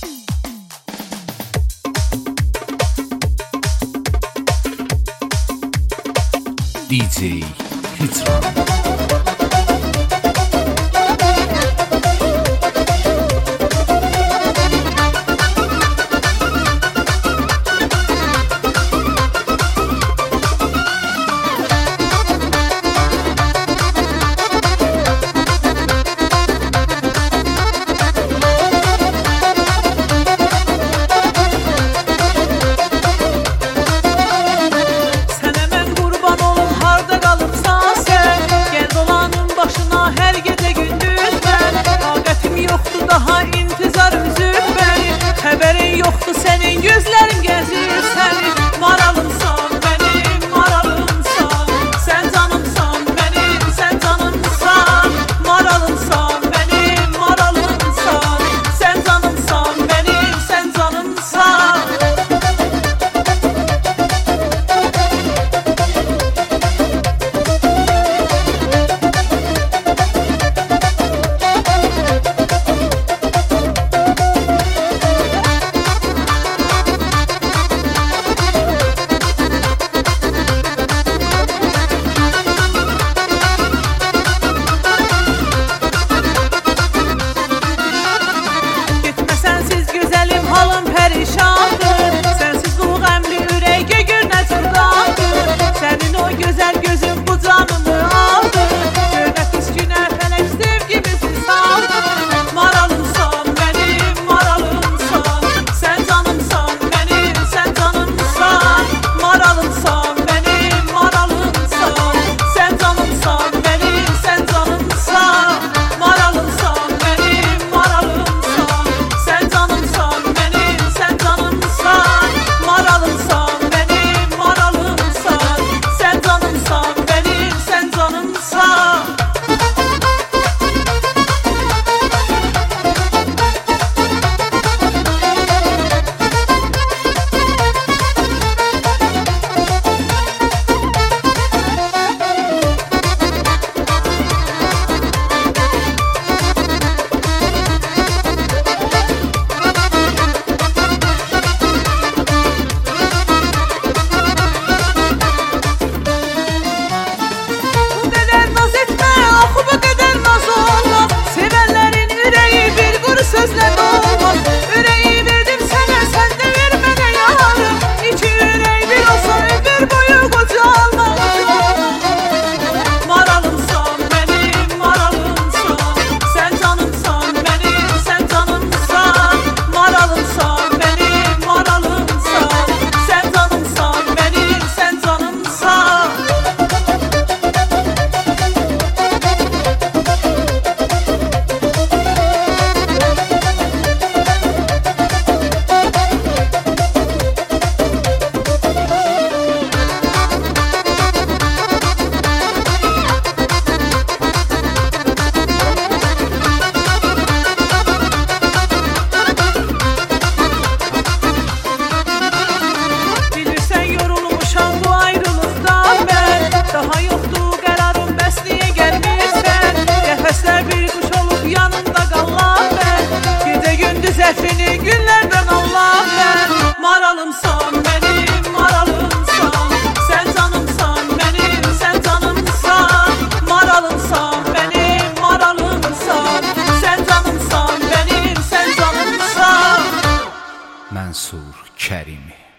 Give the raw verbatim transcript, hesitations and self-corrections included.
D J Hicran. Yoxdur sənin gözlərim gəzir səni. Maralımsan mənim, maralımsan. Sən canımsan mənim, sən canımsan. Maralımsan mənim, maralımsan. Sən canımsan mənim, sən canımsan. Zəfini günlərdən Allah mən. Maralımsan mənim, maralımsan. Sən canımsan mənim, sən canımsan. Maralımsan mənim, maralımsan. Sən canımsan mənim, sən canımsan. Mənsur Kərimi.